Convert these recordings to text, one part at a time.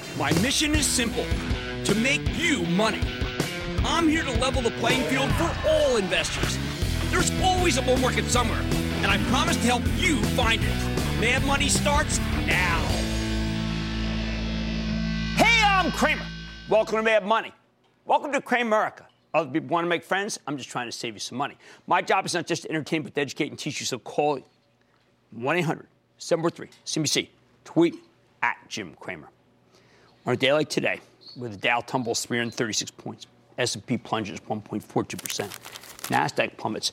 My mission is simple, to make you money. I'm here to level the playing field for all investors. There's always a bull market somewhere, and I promise to help you find it. Mad Money starts now. Hey, I'm Cramer. Welcome to Mad Money. Welcome to Cramerica. Other people want to make friends. I'm just trying to save you some money. My job is not just to entertain, but to educate and teach you. So call 1-800-743-CNBC. Tweet at Jim Cramer. On a day like today, where the Dow tumbles 336 points, S&P plunges 1.42%, NASDAQ plummets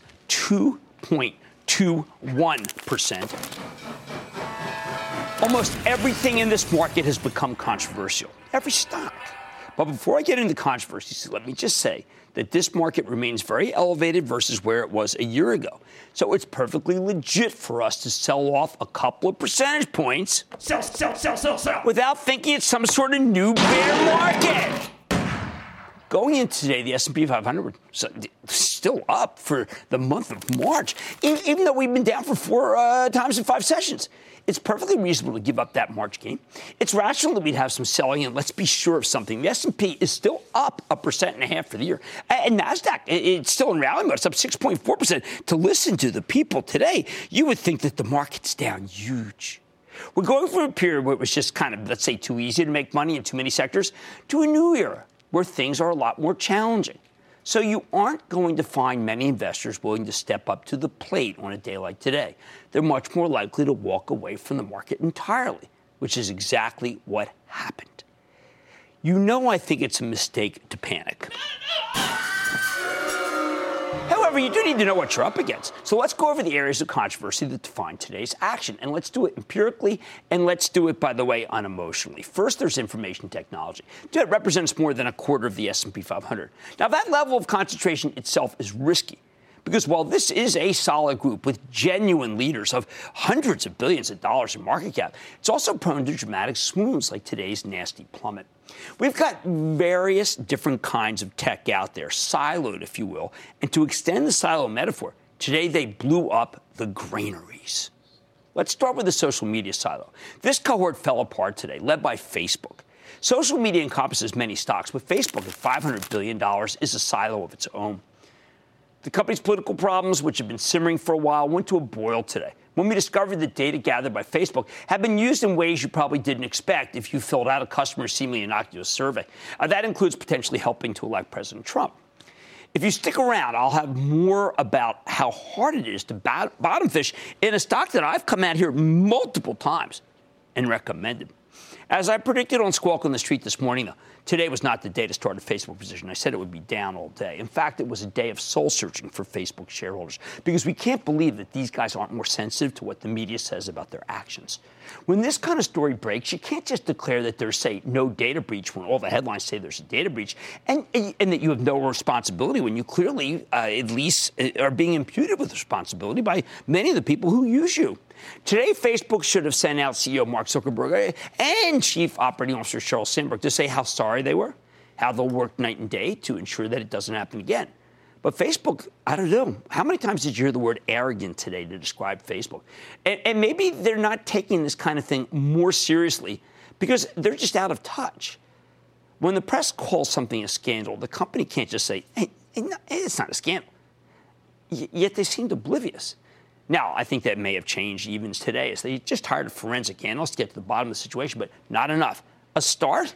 2.21%. Almost everything in this market has become controversial. Every stock. But before I get into controversies, let me just say that this market remains very elevated versus where it was a year ago. So it's perfectly legit for us to sell off a couple of percentage points. Sell. Without thinking it's some sort of new bear market. Going into today, the S&P 500 was still up for the month of March, even though we've been down for 4 times in 5 sessions. It's perfectly reasonable to give up that March gain. It's rational that we'd have some selling, and let's be sure of something. The S&P is still up 1.5% for the year. And NASDAQ, it's still in rally mode. It's up 6.4%. To listen to the people today, you would think that the market's down huge. We're going from a period where it was just kind of, let's say, too easy to make money in too many sectors to a new era where things are a lot more challenging. So you aren't going to find many investors willing to step up to the plate on a day like today. They're much more likely to walk away from the market entirely, which is exactly what happened. You know, I think it's a mistake to panic. However, you do need to know what you're up against. So let's go over the areas of controversy that define today's action. And let's do it empirically, and let's do it, by the way, unemotionally. First, there's information technology. It represents more than a quarter of the S&P 500. Now, that level of concentration itself is risky, because while this is a solid group with genuine leaders of hundreds of billions of dollars in market cap, it's also prone to dramatic swoons like today's nasty plummet. We've got various different kinds of tech out there, siloed, if you will. And to extend the silo metaphor, today they blew up the granaries. Let's start with the social media silo. This cohort fell apart today, led by Facebook. Social media encompasses many stocks, but Facebook at $500 billion is a silo of its own. The company's political problems, which have been simmering for a while, went to a boil today when we discovered that data gathered by Facebook had been used in ways you probably didn't expect if you filled out a customer seemingly innocuous survey. That includes potentially helping to elect President Trump. If you stick around, I'll have more about how hard it is to bottom fish in a stock that I've come out here multiple times and recommended. As I predicted on Squawk on the Street this morning, though, today was not the day to start a Facebook position. I said it would be down all day. In fact, it was a day of soul-searching for Facebook shareholders because we can't believe that these guys aren't more sensitive to what the media says about their actions. When this kind of story breaks, you can't just declare that there's, say, no data breach when all the headlines say there's a data breach and that you have no responsibility when you clearly at least are being imputed with responsibility by many of the people who use you. Today, Facebook should have sent out CEO Mark Zuckerberg and Chief Operating Officer Sheryl Sandberg to say how sorry they were, how they'll work night and day to ensure that it doesn't happen again. But Facebook, I don't know. How many times did you hear the word arrogant today to describe Facebook? And maybe they're not taking this kind of thing more seriously because they're just out of touch. When the press calls something a scandal, the company can't just say, hey, it's not a scandal. Yet they seemed oblivious. Now, I think that may have changed even today as they just hired a forensic analyst to get to the bottom of the situation, but not enough. A start?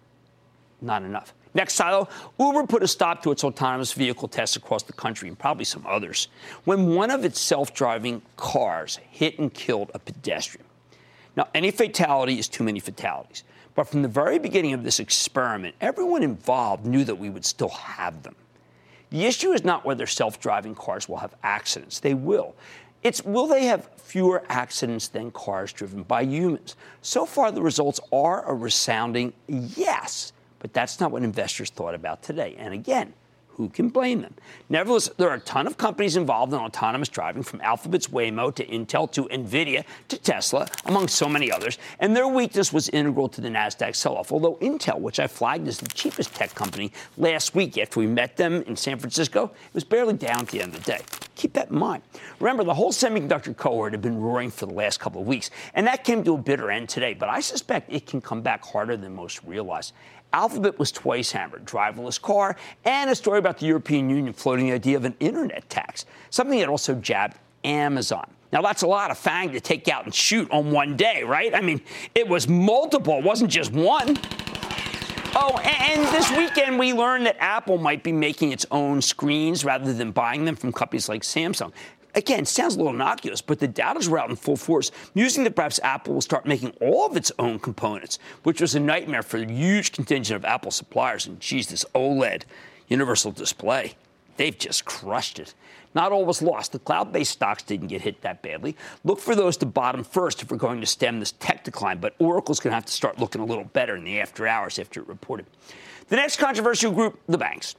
Not enough. Next silo, Uber put a stop to its autonomous vehicle tests across the country and probably some others when one of its self-driving cars hit and killed a pedestrian. Now, any fatality is too many fatalities. But from the very beginning of this experiment, everyone involved knew that we would still have them. The issue is not whether self-driving cars will have accidents. They will. It's will they have fewer accidents than cars driven by humans? So far, the results are a resounding yes. But that's not what investors thought about today. And again, who can blame them? Nevertheless, there are a ton of companies involved in autonomous driving, from Alphabet's Waymo to Intel to NVIDIA to Tesla, among so many others. And their weakness was integral to the NASDAQ sell-off. Although Intel, which I flagged as the cheapest tech company last week after we met them in San Francisco, was barely down at the end of the day. Keep that in mind. Remember, the whole semiconductor cohort had been roaring for the last couple of weeks, and that came to a bitter end today. But I suspect it can come back harder than most realize. Alphabet was twice hammered, driverless car, and a story about the European Union floating the idea of an internet tax, something that also jabbed Amazon. Now, that's a lot of FANG to take out and shoot on one day, right? I mean, it was multiple. It wasn't just one. Oh, and this weekend we learned that Apple might be making its own screens rather than buying them from companies like Samsung. Again, sounds a little innocuous, but the doubters were out in full force, musing that perhaps Apple will start making all of its own components, which was a nightmare for a huge contingent of Apple suppliers. And geez, this OLED Universal Display, they've just crushed it. Not all was lost. The cloud-based stocks didn't get hit that badly. Look for those to bottom first if we're going to stem this tech decline, but Oracle's going to have to start looking a little better in the after hours after it reported. The next controversial group, the banks.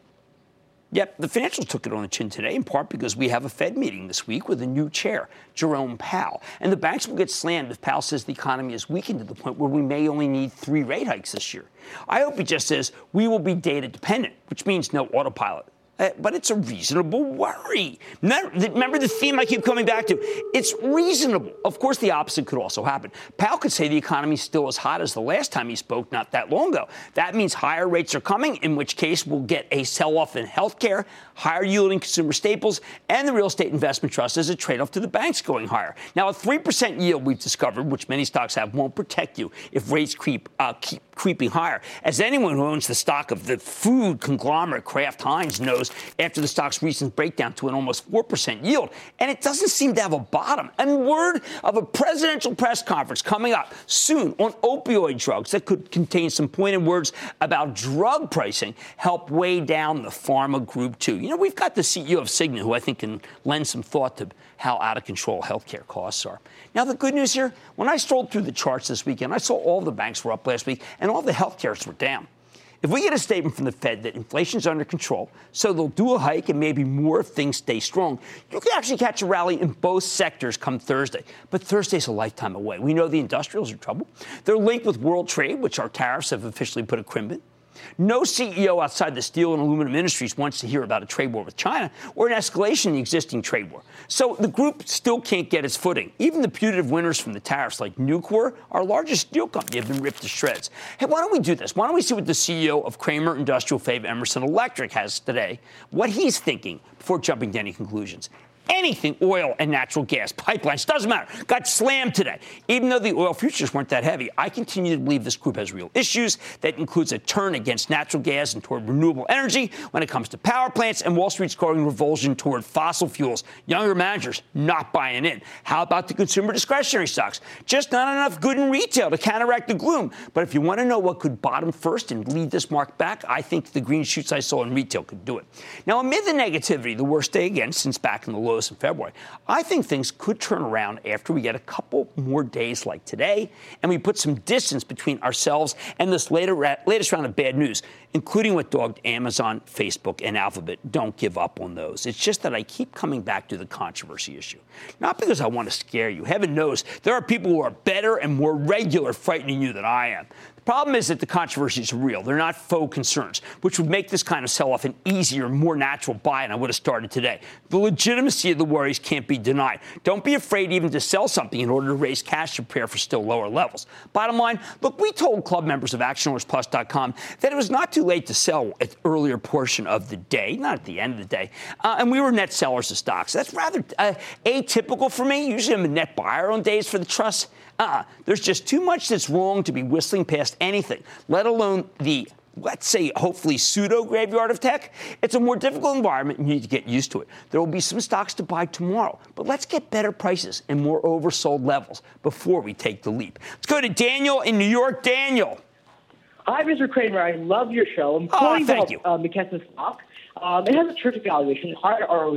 Yep, the financials took it on the chin today, in part because we have a Fed meeting this week with a new chair, Jerome Powell. And the banks will get slammed if Powell says the economy is weakened to the point where we may only need 3 rate hikes this year. I hope he just says we will be data dependent, which means no autopilot. But it's a reasonable worry. Remember the theme I keep coming back to. It's reasonable. Of course, the opposite could also happen. Powell could say the economy is still as hot as the last time he spoke not that long ago. That means higher rates are coming, in which case we'll get a sell-off in healthcare, higher yielding consumer staples, and the real estate investment trust as a trade-off to the banks going higher. Now, a 3% yield we've discovered, which many stocks have, won't protect you if rates keep creeping higher. As anyone who owns the stock of the food conglomerate Kraft Heinz knows, after the stock's recent breakdown to an almost 4% yield, and it doesn't seem to have a bottom. And word of a presidential press conference coming up soon on opioid drugs that could contain some pointed words about drug pricing help weigh down the pharma group, too. You know, we've got the CEO of Cigna, who I think can lend some thought to how out of control healthcare costs are. Now, the good news here, when I strolled through the charts this weekend, I saw all the banks were up last week, and all the healthcares were down. If we get a statement from the Fed that inflation's under control, so they'll do a hike and maybe more if things stay strong, you can actually catch a rally in both sectors come Thursday. But Thursday's a lifetime away. We know the industrials are in trouble. They're linked with world trade, which our tariffs have officially put a crimp in. No CEO outside the steel and aluminum industries wants to hear about a trade war with China or an escalation in the existing trade war. So the group still can't get its footing. Even the putative winners from the tariffs, like Nucor, our largest steel company, have been ripped to shreds. Hey, why don't we do this? Why don't we see what the CEO of Kramer Industrial Fave Emerson Electric has today, what he's thinking before jumping to any conclusions. Anything oil and natural gas, pipelines, doesn't matter, got slammed today. Even though the oil futures weren't that heavy, I continue to believe this group has real issues. That includes a turn against natural gas and toward renewable energy when it comes to power plants, and Wall Street's growing revulsion toward fossil fuels. Younger managers not buying in. How about the consumer discretionary stocks? Just not enough good in retail to counteract the gloom. But if you want to know what could bottom first and lead this market back, I think the green shoots I saw in retail could do it. Now, amid the negativity, the worst day again since back in the lows in February, I think things could turn around after we get a couple more days like today, and we put some distance between ourselves and this latest round of bad news, including what dogged Amazon, Facebook, and Alphabet. Don't give up on those. It's just that I keep coming back to the controversy issue. Not because I want to scare you. Heaven knows there are people who are better and more regular frightening you than I am. The problem is that the controversies are real. They're not faux concerns, which would make this kind of sell-off an easier, more natural buy, and I would have started today. The legitimacy of the worries can't be denied. Don't be afraid even to sell something in order to raise cash to prepare for still lower levels. Bottom line, look, we told club members of ActionAlersPlus.com that it was not too late to sell at the earlier portion of the day, not at the end of the day, and we were net sellers of stocks. That's rather atypical for me. Usually I'm a net buyer on days for the trust. There's just too much that's wrong to be whistling past anything, let alone the, let's say, hopefully pseudo-graveyard of tech. It's a more difficult environment. You need to get used to it. There will be some stocks to buy tomorrow, but let's get better prices and more oversold levels before we take the leap. Let's go to Daniel in New York. Daniel. Hi, Mr. Kramer. I love your show. I'm calling about McKesson stock. It has a terrific valuation, higher ROE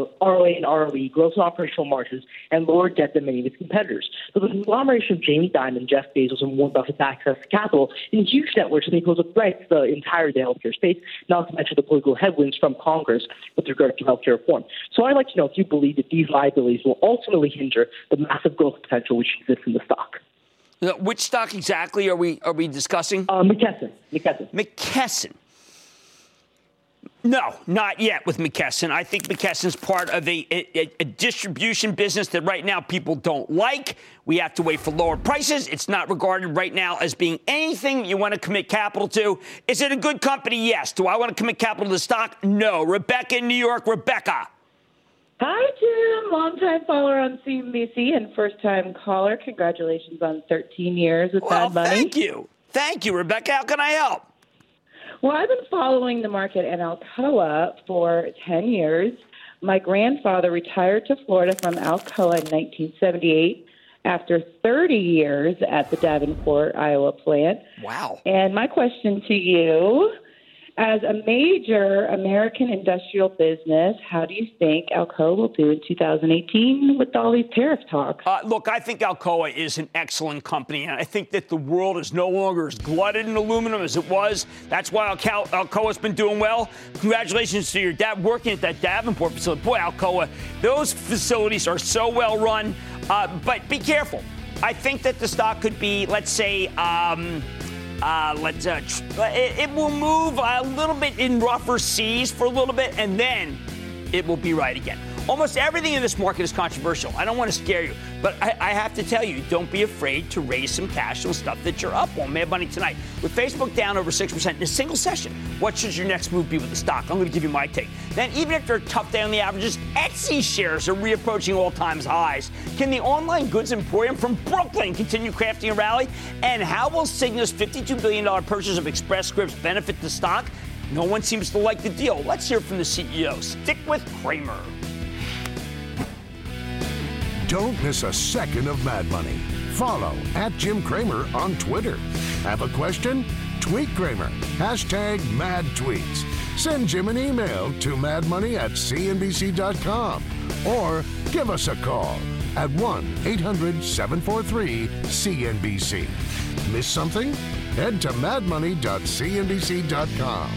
and ROE, gross and operational margins, and lower debt than many of its competitors. So the conglomeration of Jamie Dimon, Jeff Bezos, and Warren Buffett's access to capital in huge networks, I think, pose a threat to the entire healthcare space, not to mention the political headwinds from Congress with regard to healthcare reform. So I'd like to know if you believe that these liabilities will ultimately hinder the massive growth potential which exists in the stock. Which stock exactly are we discussing? McKesson. McKesson. No, not yet with McKesson. I think McKesson's part of a distribution business that right now people don't like. We have to wait for lower prices. It's not regarded right now as being anything you want to commit capital to. Is it a good company? Yes. Do I want to commit capital to the stock? No. Rebecca in New York. Rebecca. Hi, Jim. Longtime follower on CNBC and first-time caller. Congratulations on 13 years with Mad Money. Thank you. Thank you, Rebecca. How can I help? Well, I've been following the market and Alcoa for 10 years. My grandfather retired to Florida from Alcoa in 1978 after 30 years at the Davenport, Iowa plant. Wow. And my question to you, as a major American industrial business, how do you think Alcoa will do in 2018 with all these tariff talks? Look, I think Alcoa is an excellent company, and I think that the world is no longer as glutted in aluminum as it was. That's why Alcoa's been doing well. Congratulations to your dad working at that Davenport facility. Boy, Alcoa, those facilities are so well run, but be careful. I think that the stock could be, let's say, it will move a little bit in rougher seas for a little bit, and then it will be right again. Almost everything in this market is controversial. I don't want to scare you, but I have to tell you, don't be afraid to raise some cash on stuff that you're up on. Mad Money tonight. With Facebook down over 6% in a single session, what should your next move be with the stock? I'm going to give you my take. Then, even after a tough day on the averages, Etsy shares are reapproaching all-time highs. Can the online goods emporium from Brooklyn continue crafting a rally? And how will Cigna's $52 billion purchase of Express Scripts benefit the stock? No one seems to like the deal. Let's hear from the CEO. Stick with Cramer. Don't miss a second of Mad Money. Follow @Jim Cramer on Twitter. Have a question? Tweet Cramer. #MadTweets. Send Jim an email to madmoney@cnbc.com or give us a call at 1-800-743-CNBC. Miss something? Head to madmoney.cnbc.com.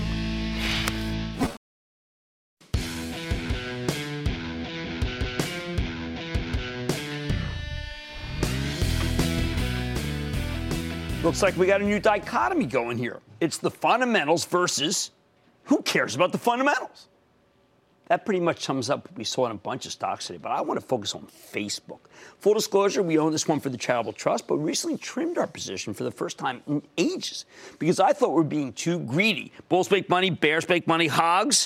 Looks like we got a new dichotomy going here. It's the fundamentals versus who cares about the fundamentals? That pretty much sums up what we saw in a bunch of stocks today, but I want to focus on Facebook. Full disclosure, we own this one for the charitable trust, but we recently trimmed our position for the first time in ages because I thought we were being too greedy. Bulls make money, bears make money, hogs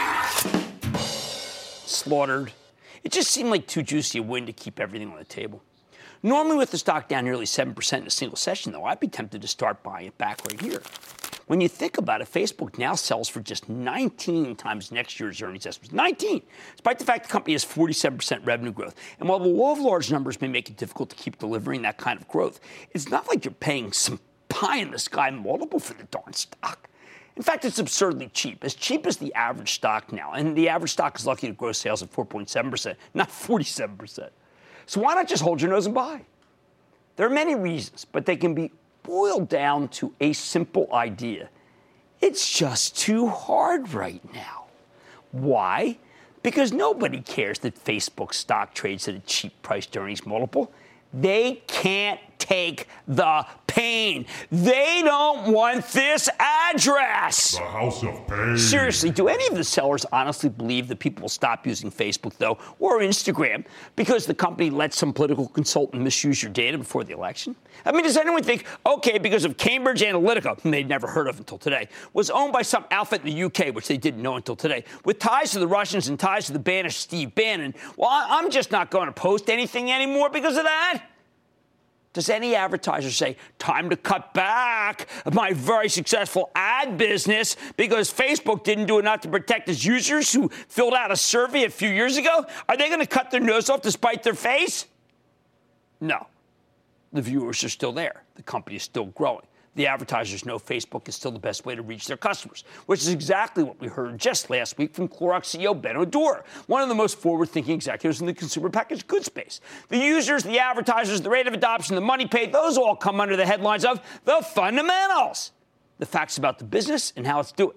slaughtered. It just seemed like too juicy a win to keep everything on the table. Normally, with the stock down nearly 7% in a single session, though, I'd be tempted to start buying it back right here. When you think about it, Facebook now sells for just 19 times next year's earnings estimates. 19! Despite the fact the company has 47% revenue growth. And while the law of large numbers may make it difficult to keep delivering that kind of growth, it's not like you're paying some pie-in-the-sky multiple for the darn stock. In fact, it's absurdly cheap as the average stock now. And the average stock is lucky to grow sales at 4.7%, not 47%. So why not just hold your nose and buy? There are many reasons, but they can be boiled down to a simple idea. It's just too hard right now. Why? Because nobody cares that Facebook stock trades at a cheap price to earnings multiple. They can't take the pain. They don't want this address. The House of Pain. Seriously, do any of the sellers honestly believe that people will stop using Facebook, though, or Instagram, because the company let some political consultant misuse your data before the election? I mean, does anyone think, okay, because of Cambridge Analytica, whom they'd never heard of until today, was owned by some outfit in the UK, which they didn't know until today, with ties to the Russians and ties to the banished Steve Bannon, well, I'm just not going to post anything anymore because of that? Does any advertiser say, time to cut back my very successful ad business because Facebook didn't do enough to protect its users who filled out a survey a few years ago? Are they going to cut their nose off to spite their face? No. The viewers are still there. The company is still growing. The advertisers know Facebook is still the best way to reach their customers, which is exactly what we heard just last week from Clorox CEO Ben O'Doer, one of the most forward-thinking executives in the consumer packaged goods space. The users, the advertisers, the rate of adoption, the money paid, those all come under the headlines of the fundamentals, the facts about the business and how it's doing.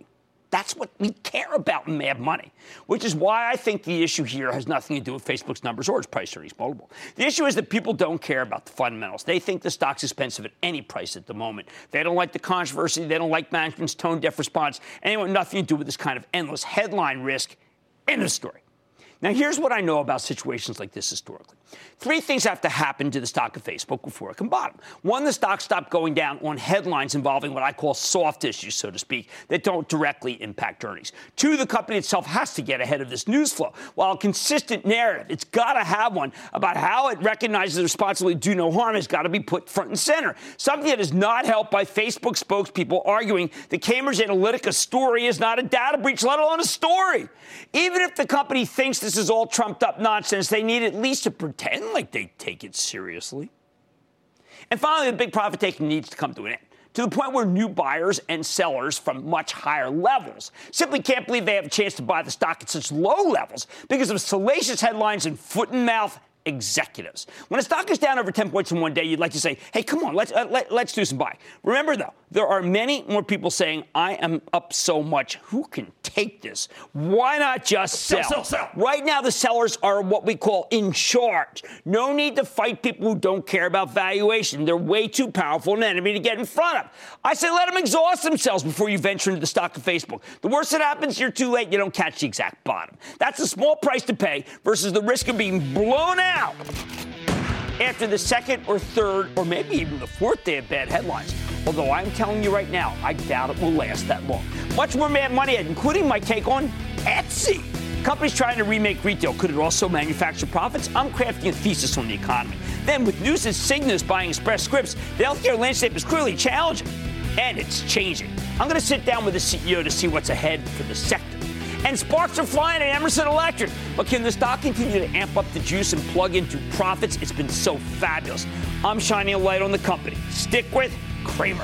That's what we care about in Mad Money, which is why I think the issue here has nothing to do with Facebook's numbers or its price-earnings multiple. The issue is that people don't care about the fundamentals. They think the stock's expensive at any price at the moment. They don't like the controversy. They don't like management's tone-deaf response. And they want nothing to do with this kind of endless headline risk. End of story. Now, here's what I know about situations like this historically. 3 things have to happen to the stock of Facebook before it can bottom. 1, the stock stopped going down on headlines involving what I call soft issues, so to speak, that don't directly impact earnings. 2, the company itself has to get ahead of this news flow. While a consistent narrative, it's got to have one about how it recognizes the responsibility to do no harm has got to be put front and center. Something that is not helped by Facebook spokespeople arguing that Cambridge Analytica story is not a data breach, let alone a story. Even if the company thinks this is all trumped up nonsense, they need at least to pretend like they take it seriously. And finally, the big profit taking needs to come to an end, to the point where new buyers and sellers from much higher levels simply can't believe they have a chance to buy the stock at such low levels because of salacious headlines and foot-and-mouth executives. When a stock is down over 10 points in one day, you'd like to say, hey, come on, let's do some buy. Remember, though, there are many more people saying, I am up so much. Who can take this? Why not just sell? Sell. Right now, the sellers are what we call in charge. No need to fight people who don't care about valuation. They're way too powerful an enemy to get in front of. I say let them exhaust themselves before you venture into the stock of Facebook. The worst that happens, you're too late. You don't catch the exact bottom. That's a small price to pay versus the risk of being blown out after the second or third or maybe even the fourth day of bad headlines. Although I'm telling you right now, I doubt it will last that long. Much more Mad Money, including my take on Etsy. Companies trying to remake retail. Could it also manufacture profits? I'm crafting a thesis on the economy. Then, with news that Cigna is buying Express Scripts, the healthcare landscape is clearly challenging. And it's changing. I'm going to sit down with the CEO to see what's ahead for the sector. And sparks are flying at Emerson Electric. But can the stock continue to amp up the juice and plug into profits? It's been so fabulous. I'm shining a light on the company. Stick with Cramer.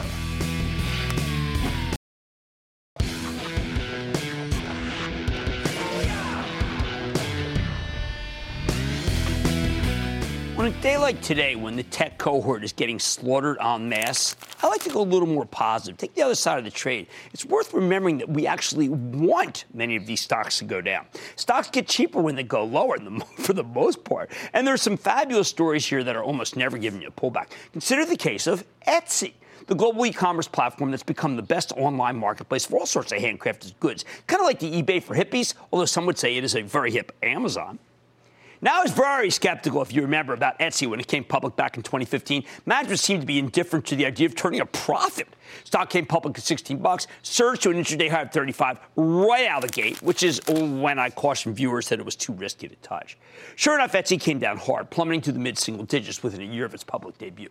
On a day like today, when the tech cohort is getting slaughtered en masse, I like to go a little more positive. Take the other side of the trade. It's worth remembering that we actually want many of these stocks to go down. Stocks get cheaper when they go lower, for the most part. And there's some fabulous stories here that are almost never giving you a pullback. Consider the case of Etsy, the global e-commerce platform that's become the best online marketplace for all sorts of handcrafted goods. Kind of like the eBay for hippies, although some would say it is a very hip Amazon. Now, I was very skeptical, if you remember, about Etsy when it came public back in 2015. Management seemed to be indifferent to the idea of turning a profit. Stock came public at $16, surged to an intraday high of 35 right out of the gate, which is when I cautioned viewers that it was too risky to touch. Sure enough, Etsy came down hard, plummeting to the mid-single digits within a year of its public debut.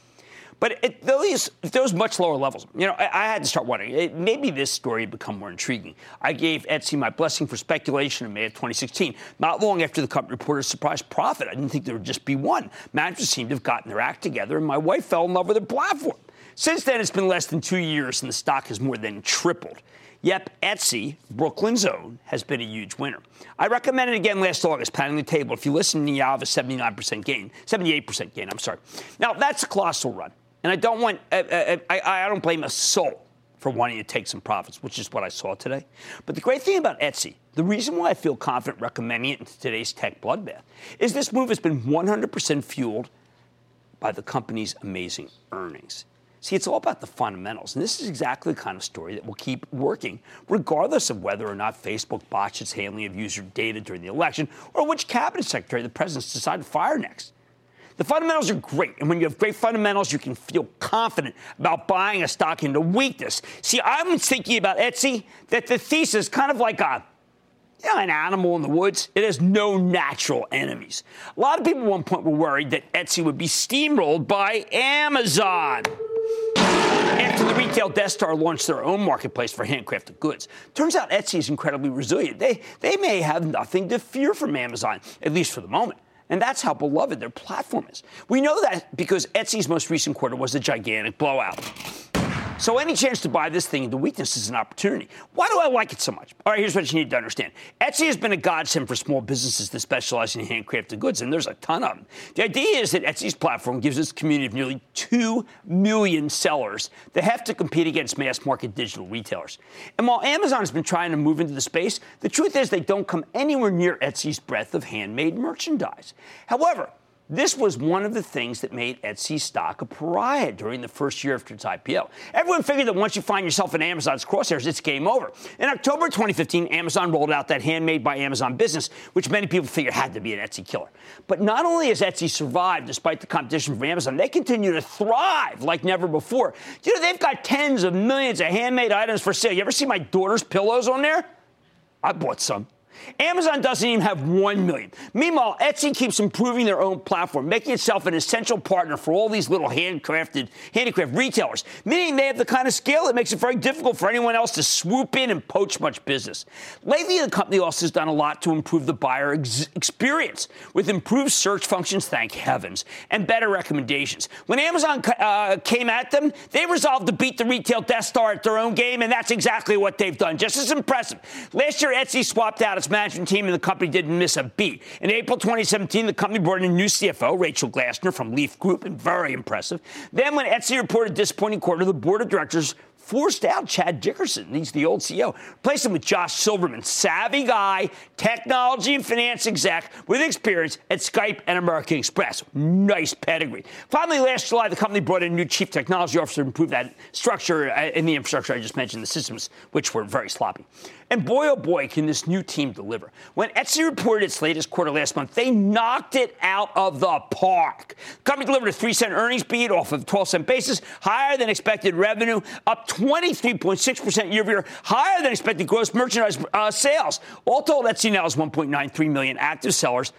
But at those much lower levels, I had to start wondering, maybe this story had become more intriguing. I gave Etsy my blessing for speculation in May of 2016, not long after the company reported a surprise profit. I didn't think there would just be one. Management seemed to have gotten their act together, and my wife fell in love with their platform. Since then, it's been less than 2 years, and the stock has more than tripled. Yep, Etsy, Brooklyn's own, has been a huge winner. I recommended it again last August, pounding the table. If you listen to me, I have a 78% gain, I'm sorry. Now, that's a colossal run. And I don't blame a soul for wanting to take some profits, which is what I saw today. But the great thing about Etsy, the reason why I feel confident recommending it in today's tech bloodbath, is this move has been 100% fueled by the company's amazing earnings. See, it's all about the fundamentals, and this is exactly the kind of story that will keep working, regardless of whether or not Facebook botched its handling of user data during the election, or which cabinet secretary the president's decided to fire next. The fundamentals are great, and when you have great fundamentals, you can feel confident about buying a stock into weakness. See, I'm thinking about Etsy that the thesis is kind of like an animal in the woods. It has no natural enemies. A lot of people at one point were worried that Etsy would be steamrolled by Amazon after the retail Death Star launched their own marketplace for handcrafted goods. Turns out Etsy is incredibly resilient. They may have nothing to fear from Amazon, at least for the moment. And that's how beloved their platform is. We know that because Etsy's most recent quarter was a gigantic blowout. So any chance to buy this thing into weakness is an opportunity. Why do I like it so much? All right, here's what you need to understand. Etsy has been a godsend for small businesses that specialize in handcrafted goods, and there's a ton of them. The idea is that Etsy's platform gives its community of nearly 2 million sellers the heft to compete against mass-market digital retailers. And while Amazon has been trying to move into the space, the truth is they don't come anywhere near Etsy's breadth of handmade merchandise. However, this was one of the things that made Etsy stock a pariah during the first year after its IPO. Everyone figured that once you find yourself in Amazon's crosshairs, it's game over. In October 2015, Amazon rolled out that Handmade by Amazon business, which many people figured had to be an Etsy killer. But not only has Etsy survived despite the competition from Amazon, they continue to thrive like never before. You know, they've got tens of millions of handmade items for sale. You ever see my daughter's pillows on there? I bought some. Amazon doesn't even have 1 million. Meanwhile, Etsy keeps improving their own platform, making itself an essential partner for all these little handicraft retailers, meaning they have the kind of scale that makes it very difficult for anyone else to swoop in and poach much business. Lately, the company also has done a lot to improve the buyer experience with improved search functions, thank heavens, and better recommendations. When Amazon came at them, they resolved to beat the retail Death Star at their own game, and that's exactly what they've done. Just as impressive. Last year, Etsy swapped out its management team, and the company didn't miss a beat. In April 2017, the company brought in a new CFO, Rachel Glassner from Leaf Group, and very impressive. Then when Etsy reported a disappointing quarter, the board of directors forced out Chad Dickerson, he's the old CEO, replaced him with Josh Silverman, savvy guy, technology and finance exec with experience at Skype and American Express. Nice pedigree. Finally, last July, the company brought in a new chief technology officer to improve that structure in the infrastructure I just mentioned, the systems, which were very sloppy. And boy, oh boy, can this new team deliver. When Etsy reported its latest quarter last month, they knocked it out of the park. The company delivered a 3-cent earnings beat off of a 12-cent basis, higher than expected revenue, up 23.6% year over year, higher than expected gross merchandise sales. All told, Etsy now has 1.93 million active sellers,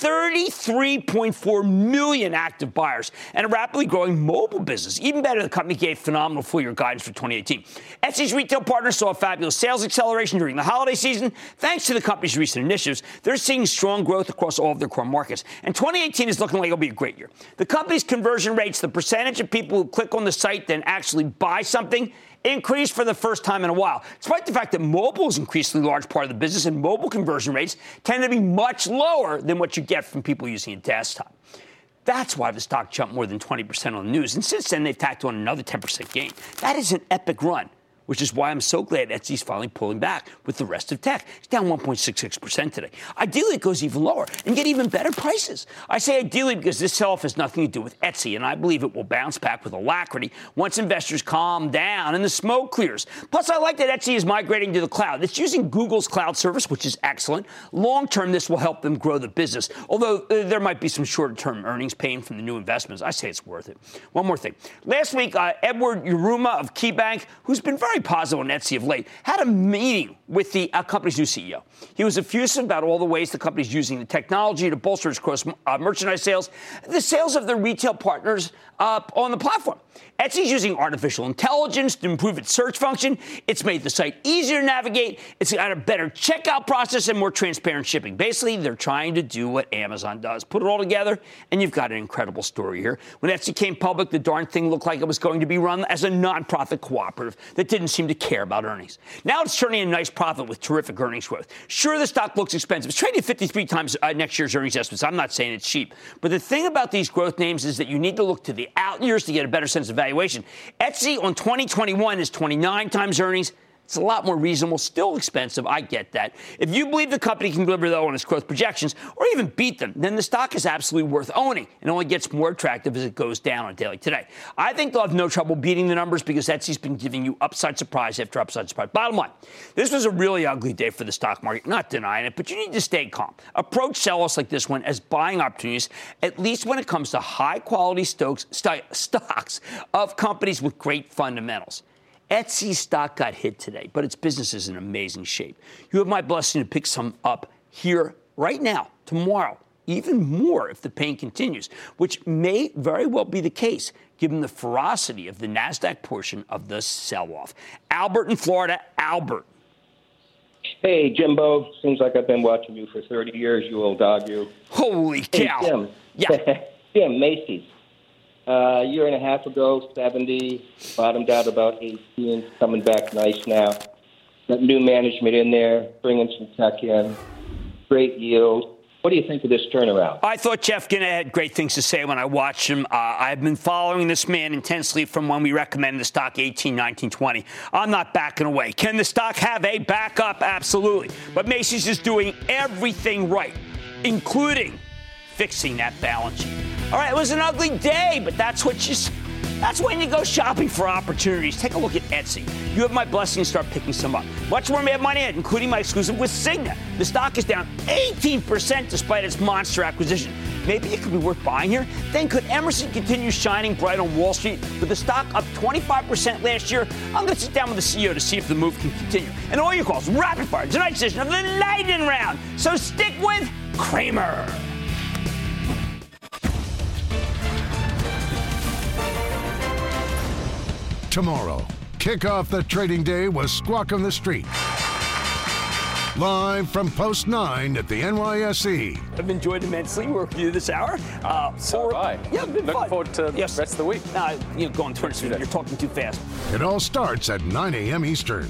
33.4 million active buyers, and a rapidly growing mobile business. Even better, the company gave phenomenal full-year guidance for 2018. Etsy's retail partners saw a fabulous sales acceleration during the holiday season. Thanks to the company's recent initiatives, they're seeing strong growth across all of their core markets. And 2018 is looking like it'll be a great year. The company's conversion rates, the percentage of people who click on the site then actually buy something, increased for the first time in a while, despite the fact that mobile is an increasingly large part of the business, and mobile conversion rates tend to be much lower than what you get from people using a desktop. That's why the stock jumped more than 20% on the news, and since then they've tacked on another 10% gain. That is an epic run, which is why I'm so glad Etsy's finally pulling back with the rest of tech. It's down 1.66% today. Ideally, it goes even lower and get even better prices. I say ideally because this sell-off has nothing to do with Etsy, and I believe it will bounce back with alacrity once investors calm down and the smoke clears. Plus, I like that Etsy is migrating to the cloud. It's using Google's cloud service, which is excellent. Long-term, this will help them grow the business, although there might be some short-term earnings pain from the new investments. I say it's worth it. One more thing. Last week, Edward Yruma of KeyBank, who's been very positive on Etsy of late, had a meeting with the company's new CEO. He was effusive about all the ways the company's using the technology to bolster its gross merchandise sales, the sales of their retail partners on the platform. Etsy's using artificial intelligence to improve its search function. It's made the site easier to navigate. It's got a better checkout process and more transparent shipping. Basically, they're trying to do what Amazon does. Put it all together, and you've got an incredible story here. When Etsy came public, the darn thing looked like it was going to be run as a nonprofit cooperative that didn't seem to care about earnings. Now it's turning a nice profit with terrific earnings growth. Sure, the stock looks expensive. It's trading at 53 times next year's earnings estimates. I'm not saying it's cheap. But the thing about these growth names is that you need to look to the out years to get a better sense of valuation. Etsy on 2021 is 29 times earnings. It's a lot more reasonable, still expensive. I get that. If you believe the company can deliver, though, on its growth projections or even beat them, then the stock is absolutely worth owning and only gets more attractive as it goes down on a day like today. I think they'll have no trouble beating the numbers because Etsy's been giving you upside surprise after upside surprise. Bottom line, this was a really ugly day for the stock market. Not denying it, but you need to stay calm. Approach sell-offs like this one as buying opportunities, at least when it comes to high-quality stocks of companies with great fundamentals. Etsy stock got hit today, but its business is in amazing shape. You have my blessing to pick some up here right now, tomorrow, even more if the pain continues, which may very well be the case given the ferocity of the NASDAQ portion of the sell-off. Albert in Florida. Albert. Hey, Jimbo. Seems like I've been watching you for 30 years, you old dog, you. Holy cow. Hey, Jim. Yeah. Jim, Macy's. A year and a half ago, 70, bottomed out about 18, coming back nice now. Got new management in there, bringing some tech in, great yield. What do you think of this turnaround? I thought Jeff Gennett had great things to say when I watched him. I've been following this man intensely from when we recommended the stock 18, 19, 20. I'm not backing away. Can the stock have a backup? Absolutely. But Macy's is doing everything right, including fixing that balance sheet. All right, it was an ugly day, but that's when you go shopping for opportunities. Take a look at Etsy. You have my blessing to start picking some up. Much more Mad Money ahead, including my exclusive with Cigna. The stock is down 18% despite its monster acquisition. Maybe it could be worth buying here. Then could Emerson continue shining bright on Wall Street with the stock up 25% last year? I'm going to sit down with the CEO to see if the move can continue. And all your calls, rapid fire, tonight's edition of the Lightning Round. So stick with Cramer. Tomorrow, kick off the trading day with Squawk on the Street. Live from Post 9 at the NYSE. I've enjoyed immensely working with you this hour. So have I. Yeah, been Looking fun. forward to the rest of the week. Going towards you're talking too fast. It all starts at 9 a.m. Eastern.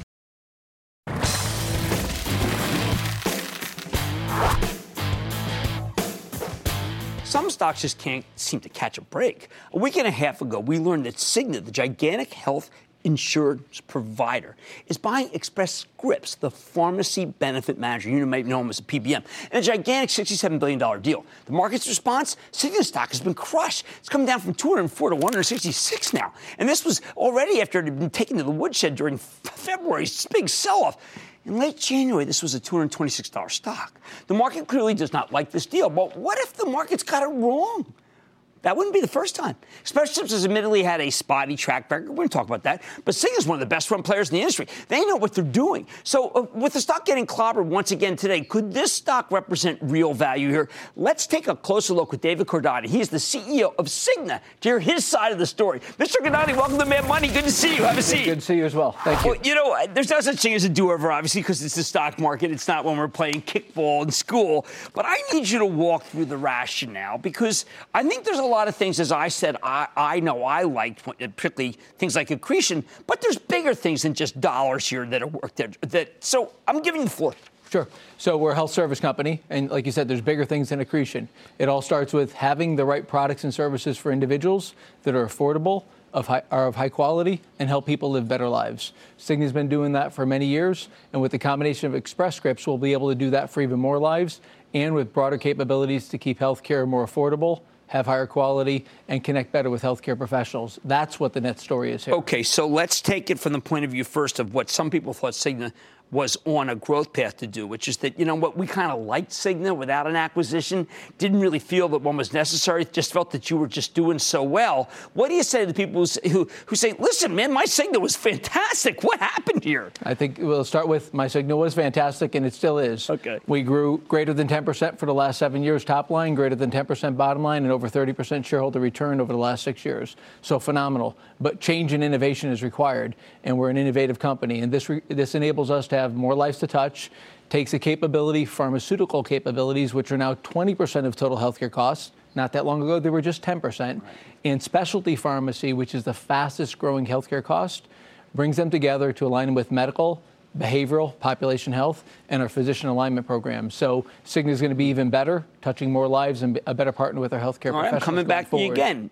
Some stocks just can't seem to catch a break. A week and a half ago, we learned that Cigna, the gigantic health insurance provider, is buying Express Scripts, the pharmacy benefit manager. You might know him as a PBM, and a gigantic $67 billion deal. The market's response? Cigna stock has been crushed. It's come down from 204 to 166 now. And this was already after it had been taken to the woodshed during February's big sell-off. In late January, this was a $226 stock. The market clearly does not like this deal, but what if the market's got it wrong? That wouldn't be the first time. Express Scripts has admittedly had a spotty track record. We're going to talk about that. But Cigna's one of the best-run players in the industry. They know what they're doing. So with the stock getting clobbered once again today, could this stock represent real value here? Let's take a closer look with David Cordani. He's the CEO of Cigna to hear his side of the story. Mr. Cordani, welcome to Mad Money. Good to see you. Have a seat. Good to see you as well. Thank you. Well, there's no such thing as a do-over, obviously, because it's the stock market. It's not when we're playing kickball in school. But I need you to walk through the rationale, because I think there's a lot of things, as I said, I know I liked, particularly things like accretion, but there's bigger things than just dollars here that are worth that. So I'm giving you the floor. Sure. So we're a health service company, and like you said, there's bigger things than accretion. It all starts with having the right products and services for individuals that are affordable, are of high quality, and help people live better lives. Cigna's been doing that for many years, and with the combination of Express Scripts, we'll be able to do that for even more lives, and with broader capabilities to keep healthcare more affordable, have higher quality, and connect better with healthcare professionals. That's what the net story is here. Okay, so let's take it from the point of view first of what some people thought Cigna was on a growth path to do, which is that, we kind of liked Cigna without an acquisition, didn't really feel that one was necessary, just felt that you were just doing so well. What do you say to the people who say, listen, man, my Cigna was fantastic. What happened here? I think we'll start with my Cigna was fantastic, and it still is. Okay. We grew greater than 10% for the last 7 years top line, greater than 10% bottom line, and over 30% shareholder return over the last 6 years. So phenomenal. But change and innovation is required, and we're an innovative company. And this enables us to have more lives to touch, takes the capability, pharmaceutical capabilities, which are now 20% of total healthcare costs. Not that long ago, they were just 10%. Right. And specialty pharmacy, which is the fastest growing healthcare cost, brings them together to align them with medical, behavioral, population health, and our physician alignment program. So Cigna is going to be even better, touching more lives and a better partner with our healthcare professionals. All right, I'm coming back to you again.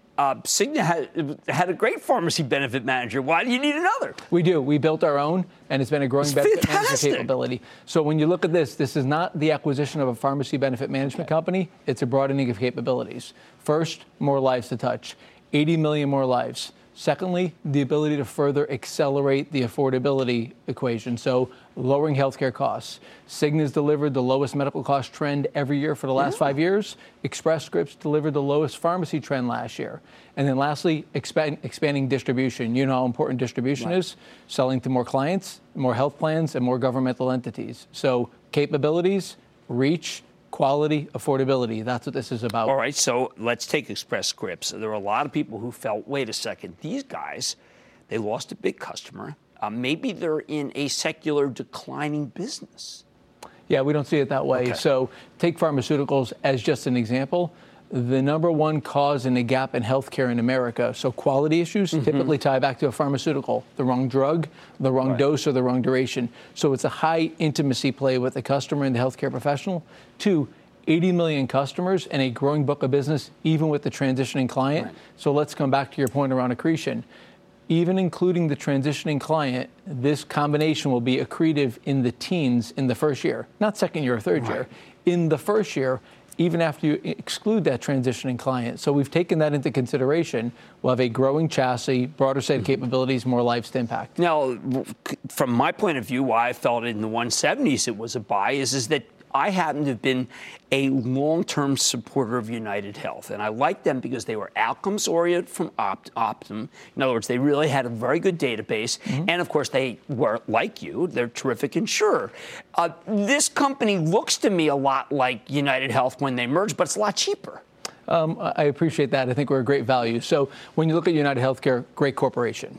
Cigna had a great pharmacy benefit manager. Why do you need another? We do. We built our own, and it's been a growing benefit management capability. So when you look at this is not the acquisition of a pharmacy benefit management company. It's a broadening of capabilities. First, more lives to touch. 80 million more lives. Secondly, the ability to further accelerate the affordability equation, so lowering healthcare costs. Cigna's delivered the lowest medical cost trend every year for the last 5 years. Express Scripts delivered the lowest pharmacy trend last year. And then lastly, expanding distribution. You know how important distribution is, selling to more clients, more health plans, and more governmental entities. So capabilities, reach, quality, affordability. That's what this is about. All right, so let's take Express Scripts. There were a lot of people who felt, wait a second, these guys, they lost a big customer. Maybe they're in a secular declining business. Yeah, we don't see it that way. Okay. So take pharmaceuticals as just an example. the number one cause in a gap in healthcare in America. So quality issues typically tie back to a pharmaceutical, the wrong drug, the wrong dose, or the wrong duration. So it's a high intimacy play with the customer and the healthcare professional. 2, 80 million customers and a growing book of business, even with the transitioning client. Right. So let's come back to your point around accretion. Even including the transitioning client, this combination will be accretive in the teens in the first year, not second year or third year. In the first year, even after you exclude that transitioning client. So we've taken that into consideration. We'll have a growing chassis, broader set of capabilities, more lives to impact. Now, from my point of view, why I felt in the 170s it was a buy is that I happen to have been a long-term supporter of United Health, and I like them because they were outcomes-oriented from Optum. In other words, they really had a very good database, and of course, they were, like you, they're a terrific insurer. This company looks to me a lot like United Health when they merged, but it's a lot cheaper. I appreciate that. I think we're a great value. So when you look at United Healthcare, great corporation,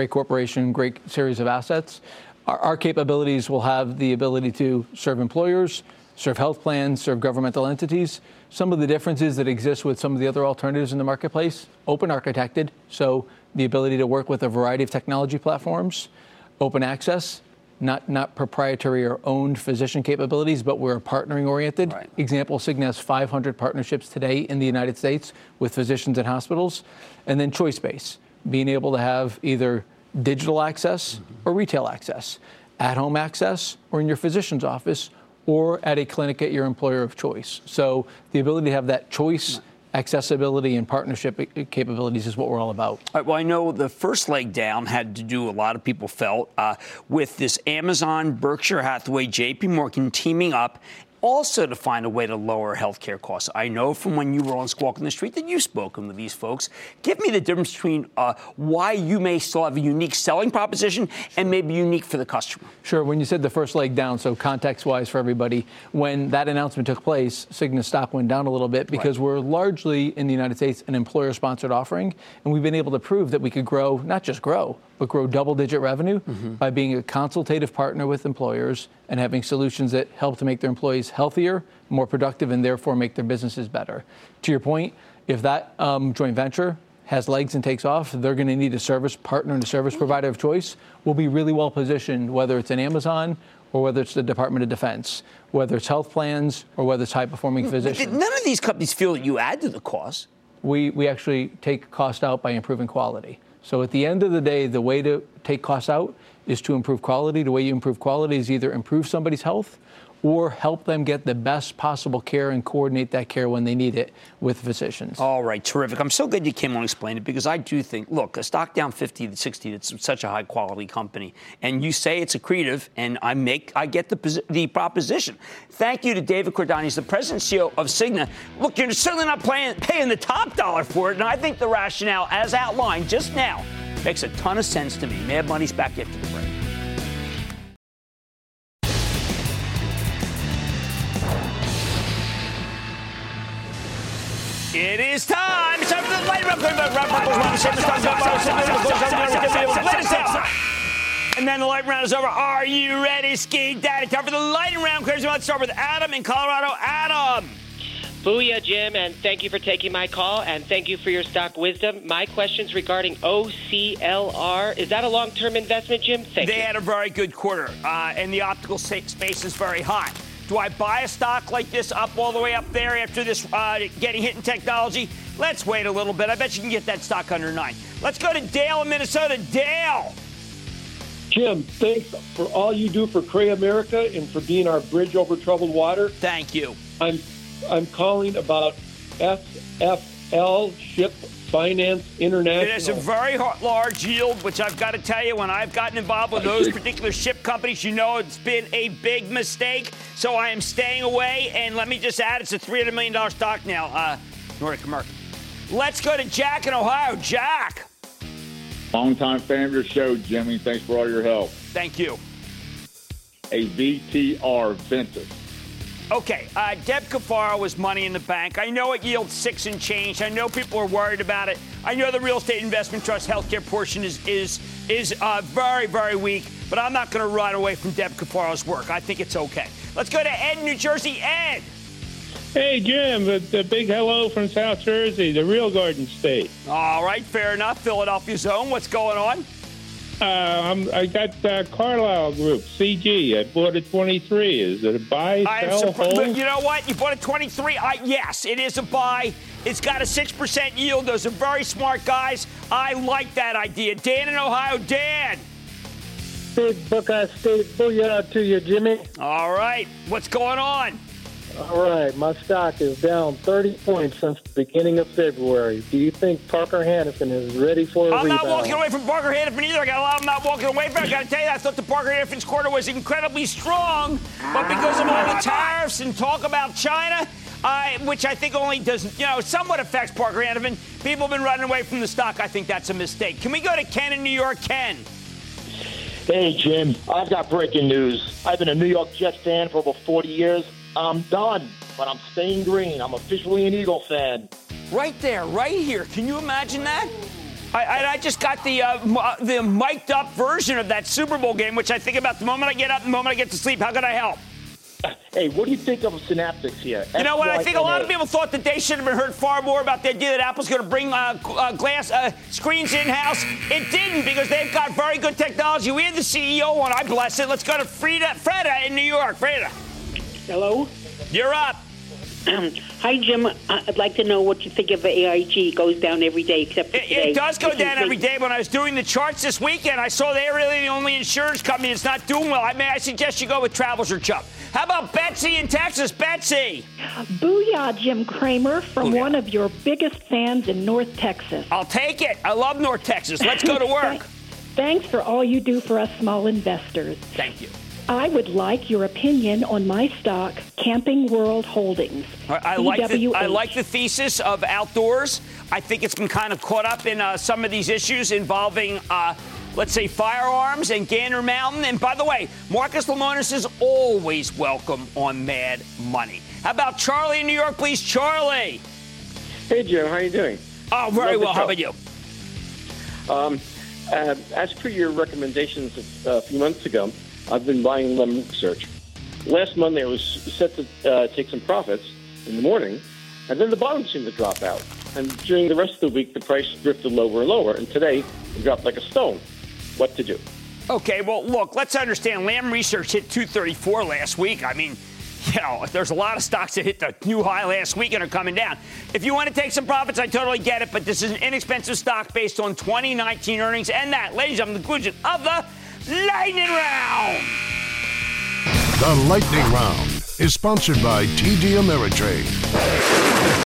great series of assets. Our capabilities will have the ability to serve employers, serve health plans, serve governmental entities. Some of the differences that exist with some of the other alternatives in the marketplace, open architected, so the ability to work with a variety of technology platforms, open access, not proprietary or owned physician capabilities, but we're partnering oriented. Right. Example, Cigna has 500 partnerships today in the United States with physicians and hospitals. And then choice base, being able to have either digital access or retail access, at-home access or in your physician's office, or at a clinic at your employer of choice. So the ability to have that choice, accessibility, and partnership capabilities is what we're all about. All right, well, I know the first leg down had to do, a lot of people felt, with this Amazon, Berkshire Hathaway, JP Morgan teaming up, also to find a way to lower healthcare costs. I know from when you were on Squawk on the Street that you've spoken with these folks. Give me the difference between why you may still have a unique selling proposition and maybe unique for the customer. Sure. When you said the first leg down, so context-wise for everybody, when that announcement took place, Cigna stock went down a little bit because we're largely in the United States an employer-sponsored offering, and we've been able to prove that we could grow, not just grow, but grow double-digit revenue by being a consultative partner with employers and having solutions that help to make their employees healthier, more productive, and therefore make their businesses better. To your point, if that joint venture has legs and takes off, they're going to need a service partner and a service provider of choice. We'll be really well positioned, whether it's an Amazon or whether it's the Department of Defense, whether it's health plans or whether it's high-performing physicians. None of these companies feel that you add to the cost. We actually take cost out by improving quality. So at the end of the day, the way to take costs out is to improve quality. The way you improve quality is either improve somebody's health or help them get the best possible care and coordinate that care when they need it with physicians. All right, terrific. I'm so glad you came on and explained it because I do think, look, a stock down 50 to 60, it's such a high-quality company. And you say it's accretive, and I get the proposition. Thank you to David Cordani. He's the president and CEO of Cigna. Look, you're certainly not paying the top dollar for it, and I think the rationale, as outlined just now, makes a ton of sense to me. Mad Money's back after the break. It is time. It's time for the lightning round. And then the lightning round is over. Are you ready, Ski Daddy? Time for the lightning round. Let's start with Adam in Colorado. Adam. Booyah, Jim, and thank you for taking my call, and thank you for your stock wisdom. My question's regarding OCLR. Is that a long-term investment, Jim? Thank you. They had a very good quarter, and the optical space is very hot. Do I buy a stock like this up all the way up there after this getting hit in technology? Let's wait a little bit. I bet you can get that stock under 9. Let's go to Dale in Minnesota. Dale. Jim, thanks for all you do for Cray America and for being our bridge over troubled water. Thank you. I'm calling about SFL Ship Finance International. It is a very large yield, which I've got to tell you, when I've gotten involved with those particular ship companies, you know it's been a big mistake. So I am staying away. And let me just add, it's a $300 million stock now, Nordic American. Let's go to Jack in Ohio. Jack. Long-time fan of your show, Jimmy. Thanks for all your help. Thank you. A VTR Ventus. Okay, Deb Cafaro was money in the bank. I know it yields 6 and change. I know people are worried about it. I know the real estate investment trust healthcare portion is very, very weak, but I'm not going to run away from Deb Cafaro's work. I think it's okay. Let's go to Ed in New Jersey. Ed. Hey, Jim, the big hello from South Jersey, the real Garden State. All right, fair enough. Philadelphia zone, what's going on? I got Carlyle Group, CG. I bought at 23. Is it a buy, sell, hold? You know what? You bought at 23? Yes, it is a buy. It's got a 6% yield. Those are very smart guys. I like that idea. Dan in Ohio. Dan. Big Buckeye State booyah to you, Jimmy. All right. What's going on? All right. My stock is down 30 points since the beginning of February. Do you think Parker Hannifin is ready for a rebound? I'm not walking away from Parker Hannifin either. I'm not walking away from it. I got to tell you, I thought the Parker Hannifin's quarter was incredibly strong, but because of all the tariffs and talk about China, which I think only does, somewhat affects Parker Hannifin, people have been running away from the stock. I think that's a mistake. Can we go to Ken in New York? Ken. Hey, Jim. I've got breaking news. I've been a New York Jets fan for over 40 years. I'm done, but I'm staying green. I'm officially an Eagle fan. Right there, right here. Can you imagine that? I just got the mic'd up version of that Super Bowl game, which I think about the moment I get up, the moment I get to sleep. How can I help? Hey, what do you think of Synaptics here? You know what? I think a lot of people thought that they should have been heard far more about the idea that Apple's going to bring glass screens in-house. It didn't, because they've got very good technology. We had the CEO on. I bless it. Let's go to Freda in New York. Freda. Hello? You're up. Hi, Jim. I'd like to know what you think of AIG. It goes down every day except for today. It does go down every day. When I was doing the charts this weekend, I saw they're really the only insurance company that's not doing well. I suggest you go with Travelers or Chubb. How about Betsy in Texas? Betsy. Booyah, Jim Cramer, from one of your biggest fans in North Texas. I'll take it. I love North Texas. Let's go to work. Thanks for all you do for us small investors. Thank you. I would like your opinion on my stock, Camping World Holdings. I like the thesis of outdoors. I think it's been kind of caught up in some of these issues involving, let's say, firearms and Gander Mountain. And by the way, Marcus Lemonis is always welcome on Mad Money. How about Charlie in New York, please? Charlie. Hey, Jim. How you doing? Oh, very well. How about you? As per your recommendations a few months ago, I've been buying Lemon Research. Last Monday, I was set to take some profits in the morning, and then the bottom seemed to drop out. And during the rest of the week, the price drifted lower and lower, and today it dropped like a stone. What to do? Okay, well, look, let's understand. Lam Research hit 234 last week. I mean, there's a lot of stocks that hit the new high last week and are coming down. If you want to take some profits, I totally get it, but this is an inexpensive stock based on 2019 earnings. And that, ladies and gentlemen, the conclusion of the Lightning Round. The Lightning Round is sponsored by TD Ameritrade.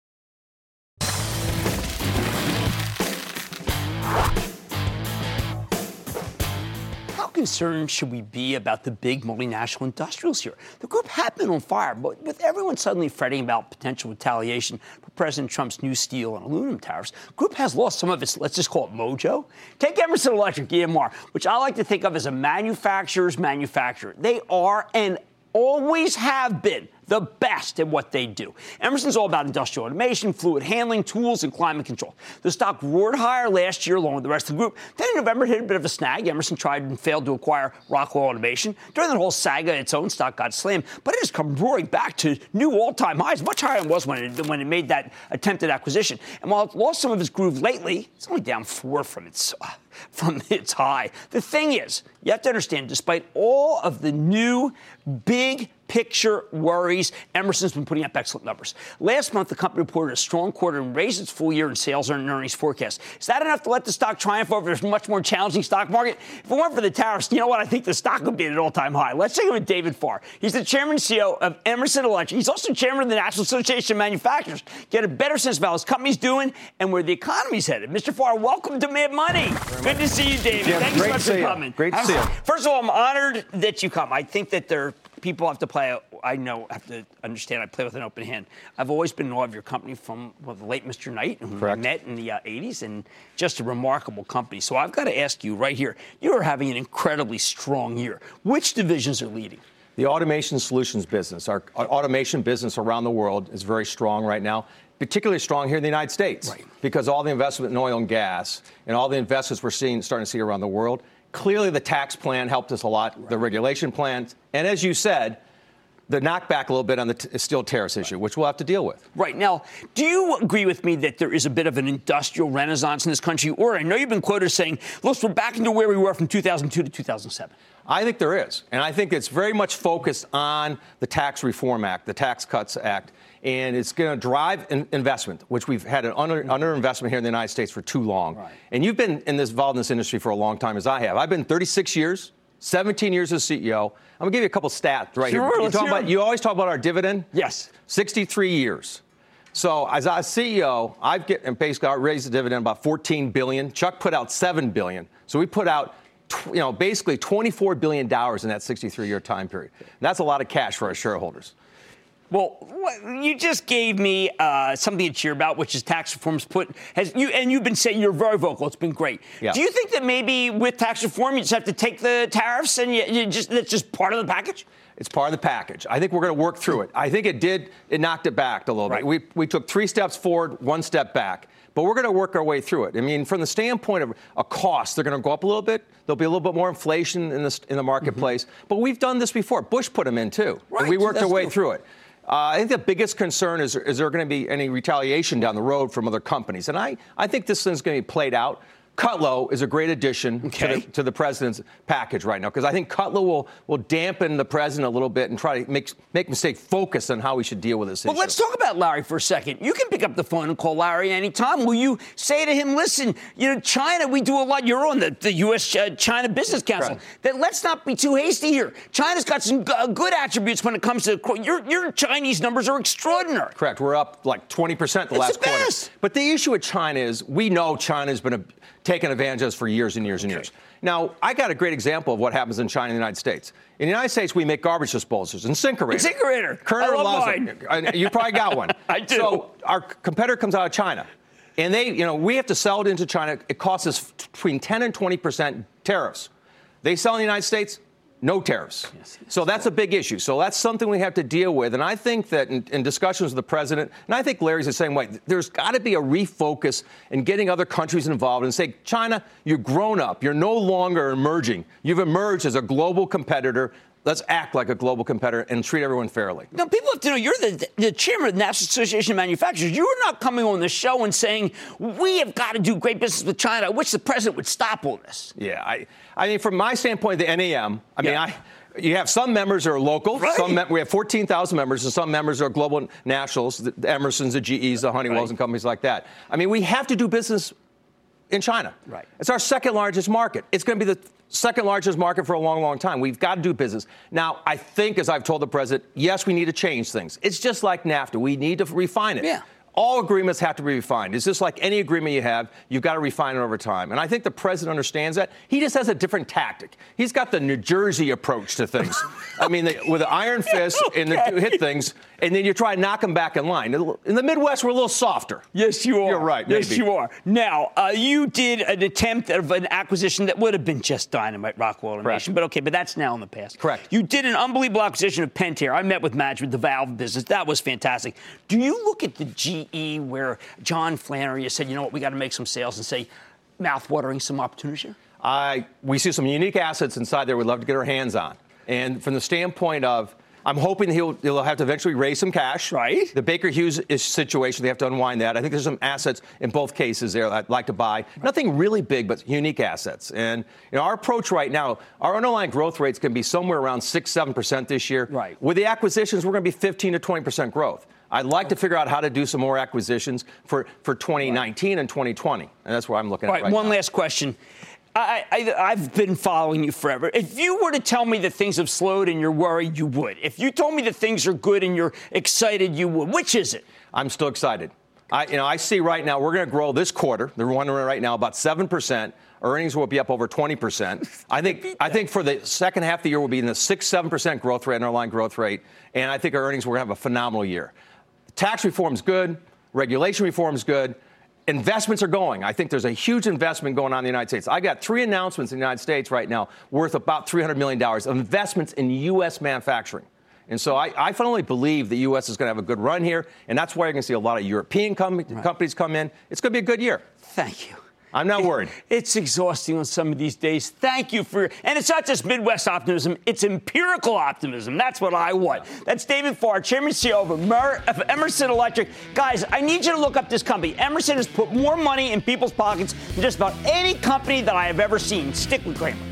How concerned should we be about the big multinational industrials here? The group had been on fire, but with everyone suddenly fretting about potential retaliation for President Trump's new steel and aluminum tariffs, the group has lost some of its, let's just call it mojo. Take Emerson Electric, EMR, which I like to think of as a manufacturer's manufacturer. They are and always have been the best at what they do. Emerson's all about industrial automation, fluid handling, tools, and climate control. The stock roared higher last year along with the rest of the group. Then in November, it hit a bit of a snag. Emerson tried and failed to acquire Rockwell Automation. During the whole saga, its own stock got slammed, but it has come roaring back to new all-time highs, much higher than it was when it made that attempted acquisition. And while it lost some of its groove lately, it's only down 4 from its high. The thing is, you have to understand, despite all of the new big picture worries, Emerson's been putting up excellent numbers. Last month, the company reported a strong quarter and raised its full year in sales and earnings forecast. Is that enough to let the stock triumph over a much more challenging stock market? If it weren't for the tariffs, you know what? I think the stock would be at an all-time high. Let's take it with David Farr. He's the chairman and CEO of Emerson Electric. He's also chairman of the National Association of Manufacturers. Get a better sense of how his company's doing and where the economy's headed. Mr. Farr, welcome to Mad Money. Good to see you, David. Jim, thanks so much for coming. Great to see you. First of all, I'm honored that you come. I think that people have to understand I play with an open hand. I've always been in awe of your company from the late Mr. Knight, who we met in the 80s, and just a remarkable company. So I've got to ask you right here, you're having an incredibly strong year. Which divisions are leading? The automation solutions business, our automation business around the world is very strong right now, particularly strong here in the United States, because all the investment in oil and gas and all the investments we're starting to see around the world. Clearly, the tax plan helped us a lot, the regulation plans. And as you said, the knockback a little bit on the steel tariffs issue, which we'll have to deal with. Right. Now, do you agree with me that there is a bit of an industrial renaissance in this country? Or I know you've been quoted as saying, look, we're back into where we were from 2002 to 2007. I think there is. And I think it's very much focused on the Tax Reform Act, the Tax Cuts Act. And it's going to drive investment, which we've had an underinvestment here in the United States for too long. Right. And you've been involved in this industry for a long time, as I have. I've been 36 years, 17 years as CEO. I'm going to give you a couple stats right here. You always talk about our dividend? Yes. 63 years. So as a CEO, I've basically raised the dividend about $14 billion. Chuck put out $7 billion. So we put out basically $24 billion in that 63-year time period. And that's a lot of cash for our shareholders. Well, you just gave me something to cheer about, which is tax reform's you've been saying you're very vocal. It's been great. Yeah. Do you think that maybe with tax reform you just have to take the tariffs and that's just part of the package? It's part of the package. I think we're going to work through it. I think it knocked it back a little bit. We took 3 steps forward, 1 step back. But we're going to work our way through it. I mean, from the standpoint of a cost, they're going to go up a little bit. There'll be a little bit more inflation in the marketplace. Mm-hmm. But we've done this before. Bush put them in, too. Right. And we worked our way through it. I think the biggest concern is there going to be any retaliation down the road from other companies? And I think this thing's going to be played out. Cutlo is a great addition to the president's package right now, because I think Cutlo will dampen the president a little bit and try to make him stay focused on how we should deal with this issue. Well, let's talk about Larry for a second. You can pick up the phone and call Larry anytime. Will you say to him, listen, China, we do a lot. You're on the U.S.-China Business Council. Right. That let's not be too hasty here. China's got some good attributes when it comes to your Chinese numbers are extraordinary. Correct. We're up like 20% the last quarter. Best. But the issue with China is we know China's been taken advantage of us for years and years and years. Now, I got a great example of what happens in China and the United States. In the United States, we make garbage disposers. Incinerator. Kerner loves mine. You probably got one. I do. So our competitor comes out of China. And we have to sell it into China. It costs us between 10 and 20% tariffs. They sell in the United States, no tariffs. Yes. So that's a big issue. So that's something we have to deal with. And I think that in discussions with the president, and I think Larry's the same way, there's got to be a refocus in getting other countries involved and say, China, you've grown up. You're no longer emerging. You've emerged as a global competitor. Let's act like a global competitor and treat everyone fairly. Now, people have to know you're the chairman of the National Association of Manufacturers. You are not coming on the show and saying, we have got to do great business with China. I wish the president would stop all this. Yeah, I mean, from my standpoint, the NAM, you have some members that are local. Right. We have 14,000 members, and some members are global nationals, the Emersons, the GEs, the Honeywells, and companies like that. I mean, we have to do business in China. Right. It's our second largest market. It's going to be the second largest market for a long, long time. We've got to do business. Now, I think, as I've told the president, yes, we need to change things. It's just like NAFTA. We need to refine it. Yeah. All agreements have to be refined. It's just like any agreement you have, you've got to refine it over time. And I think the president understands that. He just has a different tactic. He's got the New Jersey approach to things. I mean, with the iron fist and hit things, and then you try to knock them back in line. In the Midwest, we're a little softer. Yes, you are. You're right. Yes, maybe. you are. Now, you did an attempt of an acquisition that would have been just dynamite, Rockwell Automation. But that's now in the past. Correct. You did an unbelievable acquisition of Pentair. I met with management, the valve business. That was fantastic. Do you look at the GE where John Flannery said, you know what, we got to make some sales and say, mouth-watering some opportunities here? We see some unique assets inside there we'd love to get our hands on. And from the standpoint of, I'm hoping he'll have to eventually raise some cash. Right. The Baker Hughes situation, they have to unwind that. I think there's some assets in both cases there I'd like to buy. Right. Nothing really big, but unique assets. And our approach right now, our underlying growth rates can be somewhere around 6-7% this year. Right. With the acquisitions, we're going to be 15 to 20% growth. I'd like to figure out how to do some more acquisitions for 2019 and 2020. And that's where I'm looking at right now. One last question. I've been following you forever. If you were to tell me that things have slowed and you're worried, you would. If you told me that things are good and you're excited, you would. Which is it? I'm still excited. I see right now we're going to grow this quarter. They're wondering right now about 7%. Earnings will be up over 20%. I think for the second half of the year we'll be in the 6-7% growth rate, underlying growth rate. And I think our earnings will have a phenomenal year. Tax reform is good. Regulation reform is good. Investments are going. I think there's a huge investment going on in the United States. I got 3 announcements in the United States right now worth about $300 million of investments in U.S. manufacturing. And so I firmly believe the U.S. is going to have a good run here, and that's why you're going to see a lot of European companies come in. It's going to be a good year. Thank you. I'm not worried. It's exhausting on some of these days. Thank you and it's not just Midwest optimism, it's empirical optimism. That's what I want. That's David Farr, Chairman and CEO of Emerson Electric. Guys, I need you to look up this company. Emerson has put more money in people's pockets than just about any company that I have ever seen. Stick with Cramer.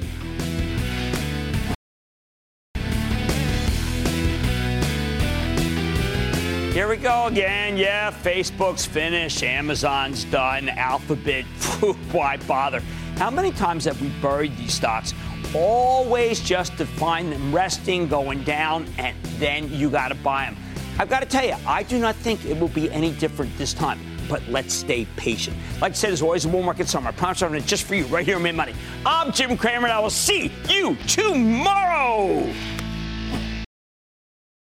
Here we go again. Yeah, Facebook's finished. Amazon's done. Alphabet, why bother? How many times have we buried these stocks? Always just to find them resting, going down, and then you got to buy them. I've got to tell you, I do not think it will be any different this time. But let's stay patient. Like I said, there's always a bull market summer. I promise I'm just for you right here on Mid Money. I'm Jim Cramer, and I will see you tomorrow.